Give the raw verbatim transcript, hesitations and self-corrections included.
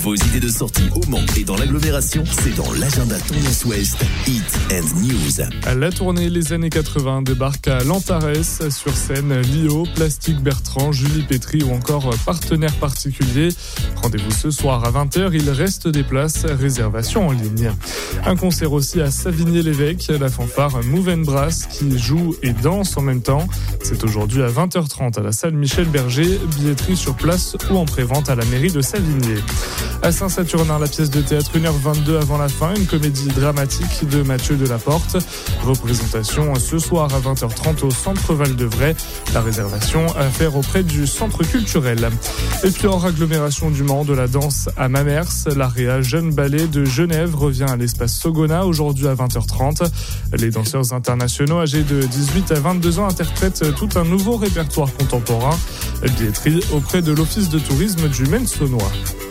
Vos idées de sortie au Mans et dans l'agglomération, c'est dans l'agenda Tendance Ouest, Hit and News. La tournée Les années quatre-vingts débarque à Lantares. Sur scène, Lio, Plastique Bertrand, Julie Pétry ou encore Partenaires Particuliers. Rendez-vous ce soir à vingt heures. Il reste des places, réservation en ligne. Un concert aussi à Savigny-l'Évêque. La fanfare Move and Brass qui joue et danse en même temps. C'est aujourd'hui à vingt heures trente à la salle Michel Berger. Billetterie sur place ou en prévente à la mairie de Savigny. À Saint-Saturnin, la pièce de théâtre une heure vingt-deux avant la fin, une comédie dramatique de Mathieu Delaporte. Représentation ce soir à vingt heures trente au Centre Val-de-Vray. La réservation à faire auprès du Centre culturel. Et puis hors agglomération du Mans, de la danse à Mamers, l'Area Jeune Ballet de Genève revient à l'espace Sogona aujourd'hui à vingt heures trente. Les danseurs internationaux âgés de dix-huit à vingt-deux ans interprètent tout un nouveau répertoire contemporain. Billetterie auprès de l'Office de tourisme du Maine-Saunois.